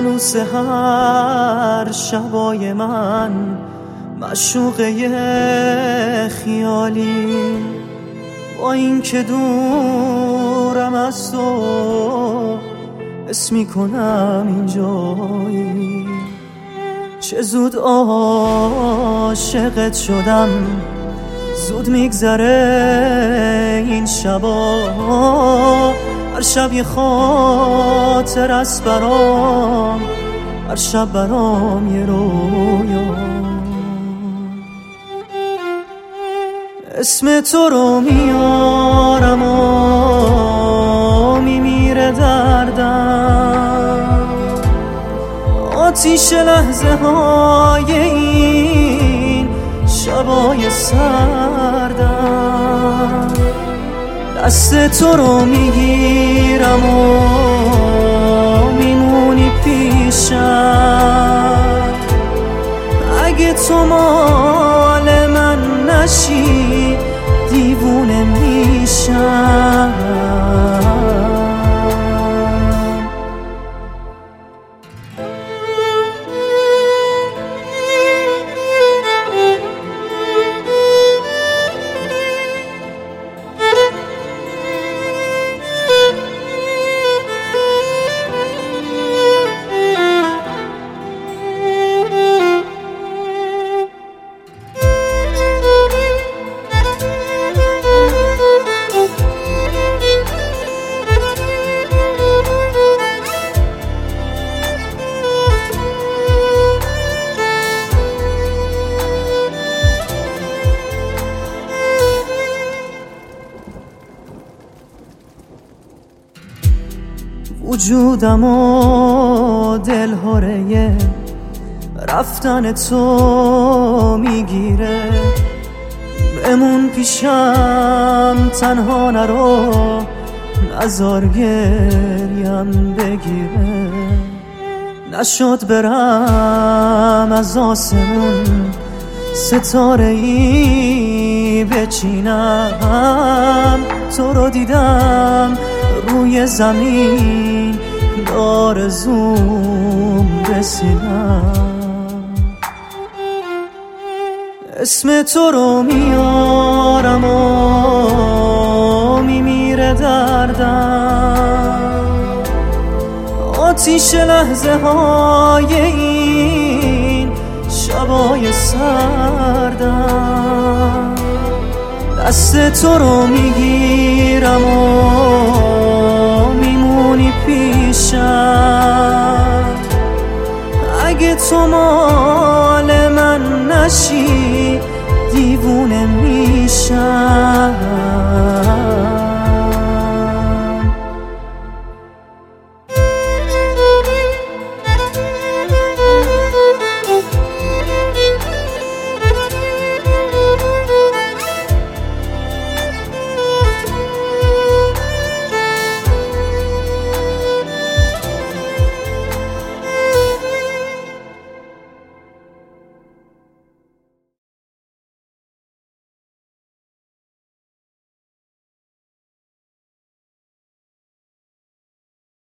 خلوص هر شبای من معشوقه خیالی، با این که دورم از تو حس میکنم اینجایی. چه زود عاشقت شدم، زود میگذره این شبا، هر شب یه خاطر است برام، هر شب برام یه رویا. اسم تو رو میارم و میمیره دردم، آتیش لحظه های این شبای سردم. دست تو رو میگیرم و میمونی پیشم، اگه تو مال من نشی دیوونه میشم. وجودم و دلهاره رفتن تو میگیره، بمون پیشم تنها نرو، نزار گریم بگیره. نشد برم از آسمون ستاره ای بچینم، تو رو دیدم روی زمین آرزوم رسیدم. اسم تو رو میارم و میمیره دردم، آتیش لحظه های این شبای سردم. دست تو رو میگیرم و میمونی پیشم، اگه تو مال من نشی دیوونه میشم.